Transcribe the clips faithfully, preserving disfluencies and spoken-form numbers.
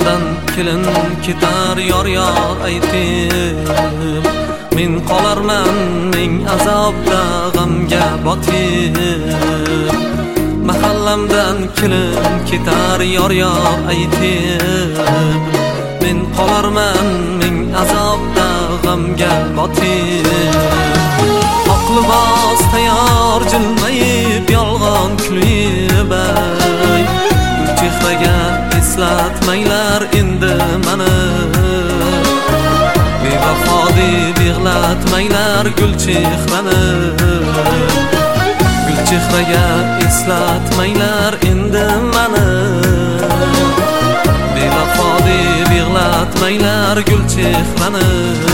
armondan kelin ketar yor yor aytib, men qolarman ming azobda g'amga botib. Mahallamdan kelin ketar yor yor aytib, men qolarman ming azobda g'amga botib. Oq libos tayyor jilmayib yolg'on kulib ay, chehraga eslatmaylar endi mani. Bevafo deb yig'latmaylar gul chehrani, gul chehraga eslatmaylar endi mani. Bevafo deb yig'latmaylar gul chehrani.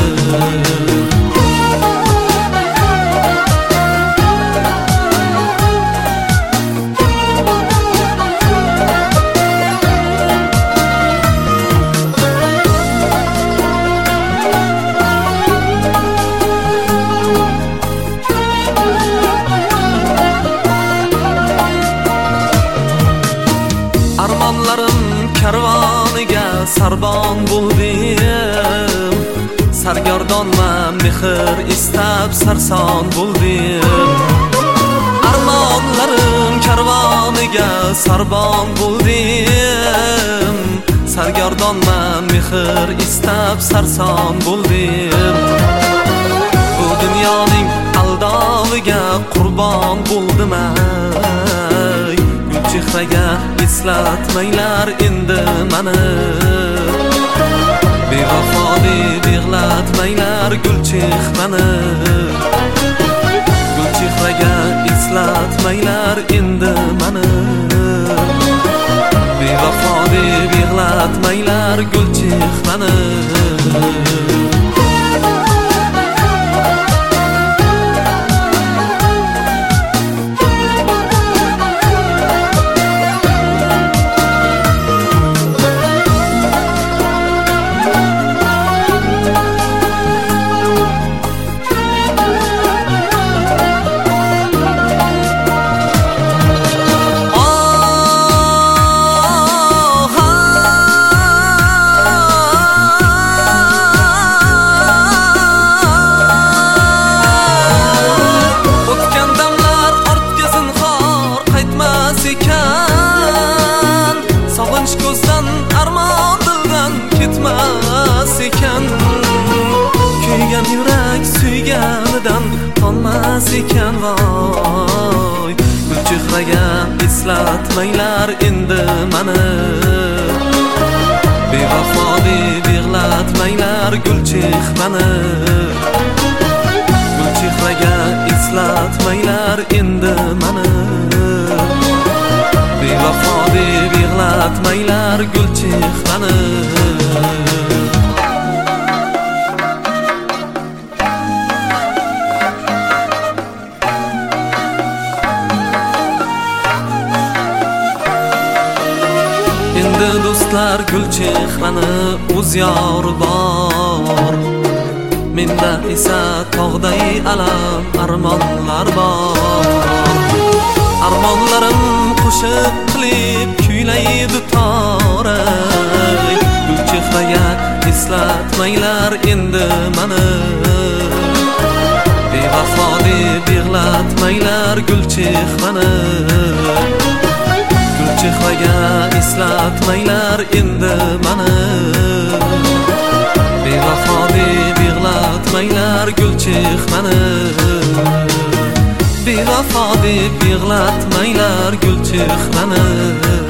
Armonlarim karvoniga sarbon bo'ldim, sargardonman mehr istab sarson bo'ldim. Armonlarim karvoniga sarbon bo'ldim, sargardonman mehr istab sarson bo'ldim. Bu dunyoning aldoviga qurbon bo'ldim ay, chehraga eslatmaylar endi mani. Bevafo deb yig'latmaylar gul chehrani, gul chehraga eslatmaylar endi mani. Bevafo deb yig'latmaylar gul chehrani. Sog'inch ko'zdan armon dildan ketmas ekan, kuygan yurak suyganidan qolmas ekan voy. Gul chehraga eslatmaylar endi mani, bevafo deb yig'latmaylar gul chehrani, gul chehraga eslatmaylar endi mani. Bevafo deb yig'latmaylar gul chehrani. Endi do'stlar gul chehrani o'z yori bor, menda esa tog'day alam armonlar bor. Armonlarim qo'shiq qilib kuylaydi toray, gul chehraga eslatmaylar endi mani. Bevafo deb yig'latmaylar gul chehrani, gul chehraga eslatmaylar endi mani. Bevafo deb yig'latmaylar gul chehrani, bevafo deb yig'latmaylar gul chehrani.